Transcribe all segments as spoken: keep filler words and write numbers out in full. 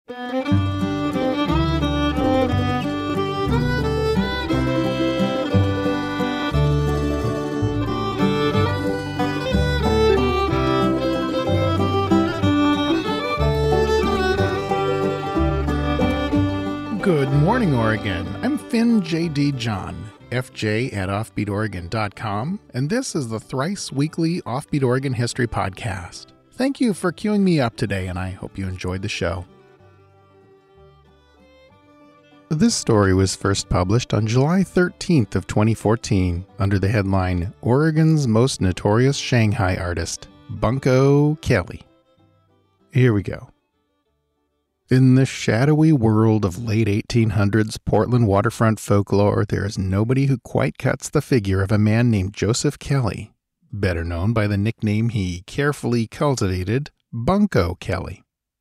Good morning, Oregon. I'm Finn J D. John, F J at offbeat oregon dot com, and this is the thrice weekly Offbeat Oregon History Podcast. Thank you for queuing me up today, and I hope you enjoyed the show. This story was first published on July thirteenth of twenty fourteen under the headline, Oregon's Most Notorious Shanghai Artist, Bunko Kelly. Here we go. In the shadowy world of late eighteen hundreds Portland waterfront folklore, there is nobody who quite cuts the figure of a man named Joseph Kelly, better known by the nickname he carefully cultivated, Bunko Kelly.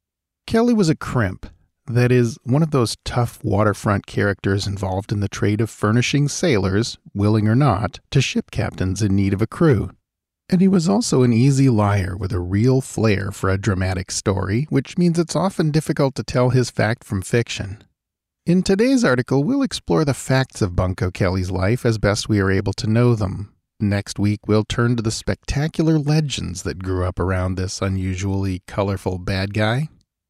Kelly was a crimp, that is, one of those tough waterfront characters involved in the trade of furnishing sailors, willing or not, to ship captains in need of a crew. And he was also an easy liar with a real flair for a dramatic story, which means it's often difficult to tell his fact from fiction. In today's article, we'll explore the facts of Bunko Kelly's life as best we are able to know them. Next week, we'll turn to the spectacular legends that grew up around this unusually colorful bad guy.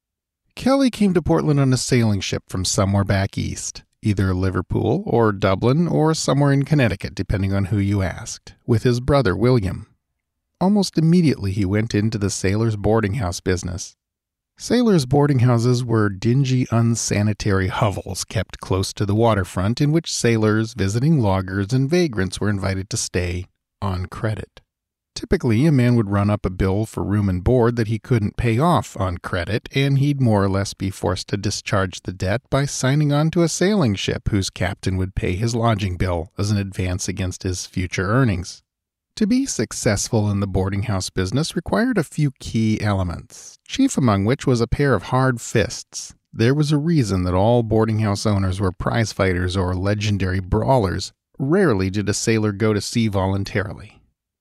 Kelly came to Portland on a sailing ship from somewhere back east, either Liverpool or Dublin or somewhere in Connecticut, depending on who you asked, with his brother William. Almost immediately he went into the sailors' boarding house business. Sailors' boarding houses were dingy, unsanitary hovels kept close to the waterfront in which sailors, visiting loggers, and vagrants were invited to stay on credit. Typically, a man would run up a bill for room and board that he couldn't pay off on credit, and he'd more or less be forced to discharge the debt by signing on to a sailing ship whose captain would pay his lodging bill as an advance against his future earnings. To be successful in the boarding house business required a few key elements, chief among which was a pair of hard fists. There was a reason that all boarding house owners were prize fighters or legendary brawlers. Rarely did a sailor go to sea voluntarily.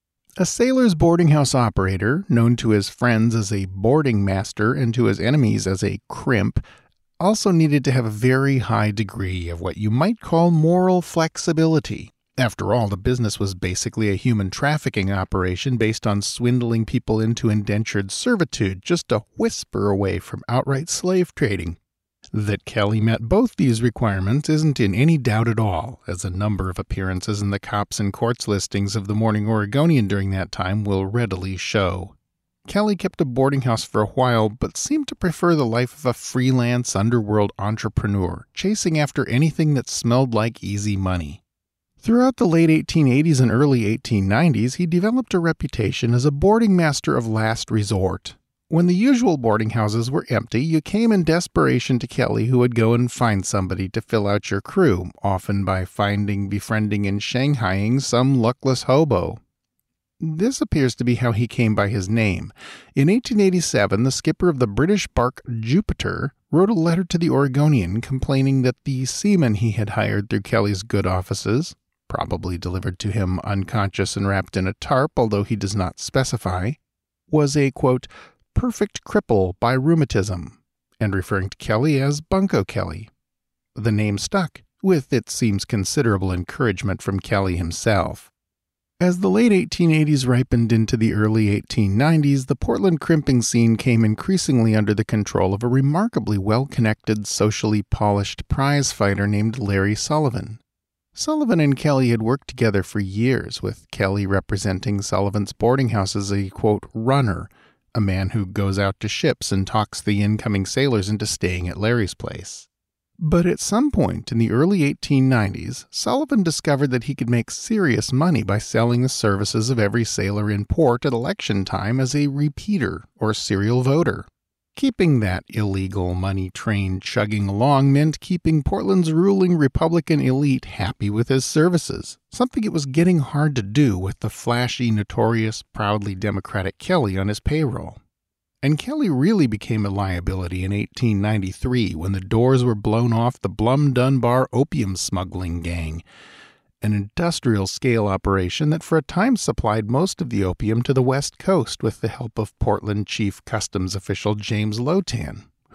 A sailor's boarding house operator, known to his friends as a boarding master and to his enemies as a crimp, also needed to have a very high degree of what you might call moral flexibility. After all, the business was basically a human trafficking operation based on swindling people into indentured servitude, just a whisper away from outright slave trading. That Kelly met both these requirements isn't in any doubt at all, as a number of appearances in the Cops and Courts listings of the Morning Oregonian during that time will readily show. Kelly kept a boarding house for a while, but seemed to prefer the life of a freelance underworld entrepreneur, chasing after anything that smelled like easy money. Throughout the late eighteen eighties and early eighteen nineties, he developed a reputation as a boarding master of last resort. When the usual boarding houses were empty, you came in desperation to Kelly, who would go and find somebody to fill out your crew, often by finding, befriending, and shanghaiing some luckless hobo. This appears to be how he came by his name. In eighteen eighty-seven, the skipper of the British bark Jupiter wrote a letter to the Oregonian complaining that the seaman he had hired through Kelly's good offices, probably delivered to him unconscious and wrapped in a tarp, although he does not specify, was a, quote, perfect cripple by rheumatism, and referring to Kelly as Bunko Kelly. The name stuck, with, it seems, considerable encouragement from Kelly himself. As the late eighteen eighties ripened into the early eighteen nineties, the Portland crimping scene came increasingly under the control of a remarkably well-connected, socially polished prize fighter named Larry Sullivan. Sullivan and Kelly had worked together for years, with Kelly representing Sullivan's boarding house as a, quote, runner, a man who goes out to ships and talks the incoming sailors into staying at Larry's place. But at some point in the early eighteen nineties, Sullivan discovered that he could make serious money by selling the services of every sailor in port at election time as a repeater or serial voter. Keeping that illegal money train chugging along meant keeping Portland's ruling Republican elite happy with his services, something it was getting hard to do with the flashy, notorious, proudly Democratic Kelly on his payroll. And Kelly really became a liability in eighteen ninety-three when the doors were blown off the Blum Dunbar opium smuggling gang, an industrial-scale operation that for a time supplied most of the opium to the West Coast with the help of Portland Chief Customs official James Lotan, who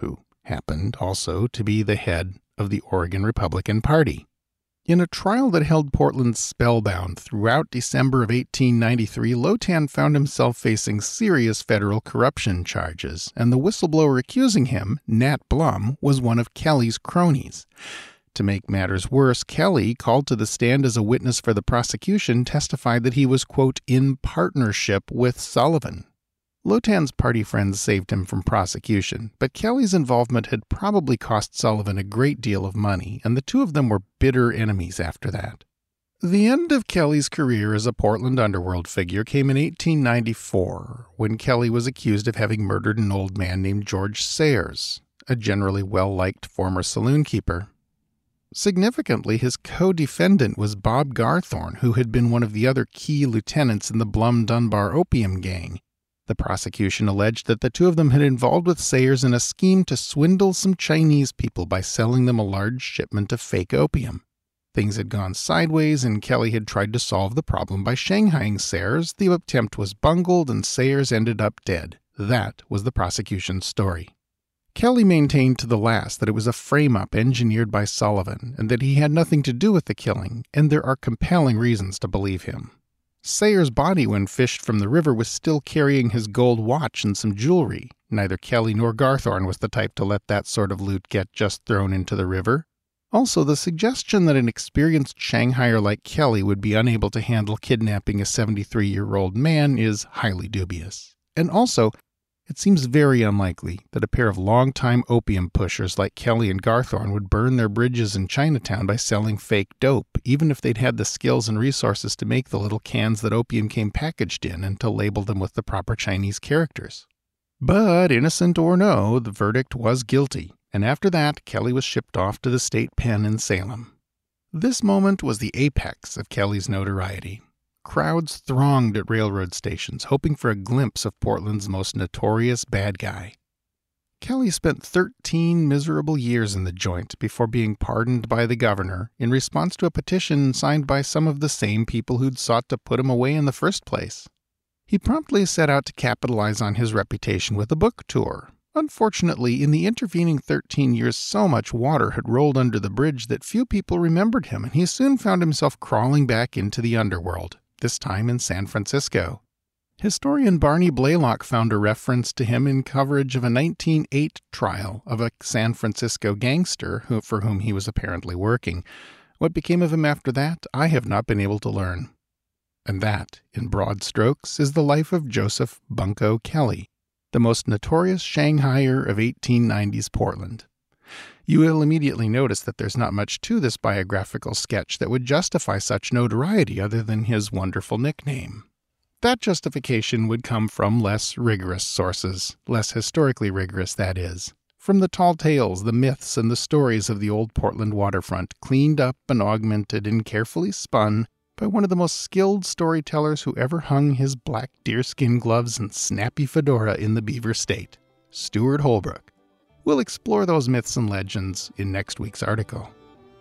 happened also to be the head of the Oregon Republican Party. In a trial that held Portland spellbound throughout December of eighteen ninety-three, Lotan found himself facing serious federal corruption charges, and the whistleblower accusing him, Nat Blum, was one of Kelly's cronies. To make matters worse, Kelly, called to the stand as a witness for the prosecution, testified that he was, quote, in partnership with Sullivan. Lotan's party friends saved him from prosecution, but Kelly's involvement had probably cost Sullivan a great deal of money, and the two of them were bitter enemies after that. The end of Kelly's career as a Portland underworld figure came in eighteen ninety-four, when Kelly was accused of having murdered an old man named George Sayers, a generally well-liked former saloon keeper. Significantly, his co-defendant was Bob Garthorne, who had been one of the other key lieutenants in the Blum-Dunbar opium gang. The prosecution alleged that the two of them had involved with Sayers in a scheme to swindle some Chinese people by selling them a large shipment of fake opium. Things had gone sideways, and Kelly had tried to solve the problem by shanghaiing Sayers. The attempt was bungled, and Sayers ended up dead. That was the prosecution's story. Kelly maintained to the last that it was a frame-up engineered by Sullivan, and that he had nothing to do with the killing, and there are compelling reasons to believe him. Sayers' body, when fished from the river, was still carrying his gold watch and some jewelry. Neither Kelly nor Garthorne was the type to let that sort of loot get just thrown into the river. Also, the suggestion that an experienced Shanghaier like Kelly would be unable to handle kidnapping a seventy-three-year-old man is highly dubious. And also, it seems very unlikely that a pair of long-time opium pushers like Kelly and Garthorne would burn their bridges in Chinatown by selling fake dope, even if they'd had the skills and resources to make the little cans that opium came packaged in and to label them with the proper Chinese characters. But, innocent or no, the verdict was guilty, and after that, Kelly was shipped off to the state pen in Salem. This moment was the apex of Kelly's notoriety. Crowds thronged at railroad stations, hoping for a glimpse of Portland's most notorious bad guy. Kelly spent thirteen miserable years in the joint before being pardoned by the governor in response to a petition signed by some of the same people who'd sought to put him away in the first place. He promptly set out to capitalize on his reputation with a book tour. Unfortunately, in the intervening thirteen years, so much water had rolled under the bridge that few people remembered him, and he soon found himself crawling back into the underworld, this time in San Francisco. Historian Barney Blaylock found a reference to him in coverage of a nineteen oh eight trial of a San Francisco gangster who, for whom he was apparently working. What became of him after that, I have not been able to learn. And that, in broad strokes, is the life of Joseph Bunko Kelly, the most notorious Shanghaier of eighteen nineties Portland. You will immediately notice that there's not much to this biographical sketch that would justify such notoriety other than his wonderful nickname. That justification would come from less rigorous sources, less historically rigorous, that is, from the tall tales, the myths, and the stories of the old Portland waterfront, cleaned up and augmented and carefully spun by one of the most skilled storytellers who ever hung his black deerskin gloves and snappy fedora in the Beaver State, Stuart Holbrook. We'll explore those myths and legends in next week's article.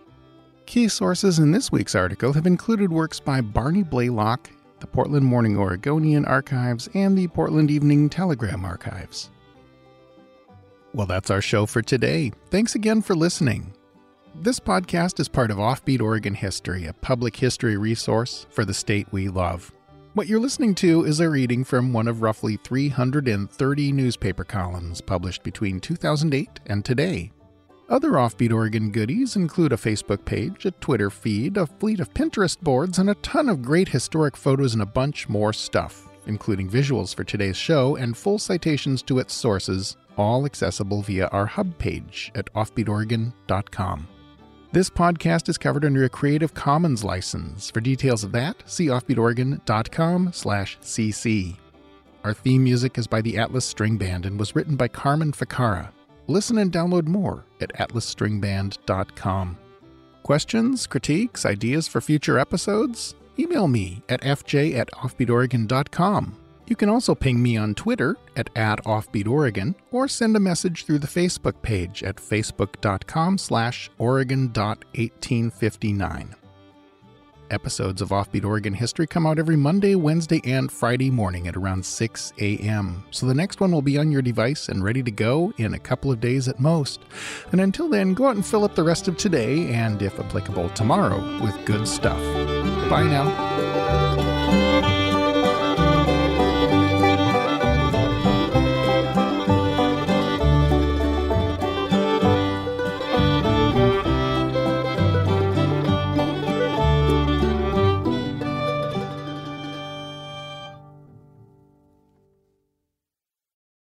Key sources in this week's article have included works by Barney Blaylock, the Portland Morning Oregonian Archives, and the Portland Evening Telegram Archives. Well, that's our show for today. Thanks again for listening. This podcast is part of Offbeat Oregon History, a public history resource for the state we love. What you're listening to is a reading from one of roughly three hundred thirty newspaper columns published between two thousand eight and today. Other Offbeat Oregon goodies include a Facebook page, a Twitter feed, a fleet of Pinterest boards, and a ton of great historic photos and a bunch more stuff, including visuals for today's show and full citations to its sources, all accessible via our hub page at offbeat oregon dot com. This podcast is covered under a Creative Commons license. For details of that, see offbeat oregon dot com slash c c. Our theme music is by the Atlas String Band and was written by Carmen Ficarra. Listen and download more at atlas string band dot com. Questions, critiques, ideas for future episodes? Email me at f j at offbeat oregon dot com. You can also ping me on Twitter at, at offbeatoregon or send a message through the Facebook page at facebook dot com slash oregon dot eighteen fifty-nine. Episodes of Offbeat Oregon History come out every Monday, Wednesday, and Friday morning at around six a.m. So the next one will be on your device and ready to go in a couple of days at most. And until then, go out and fill up the rest of today and, if applicable, tomorrow with good stuff. Bye now.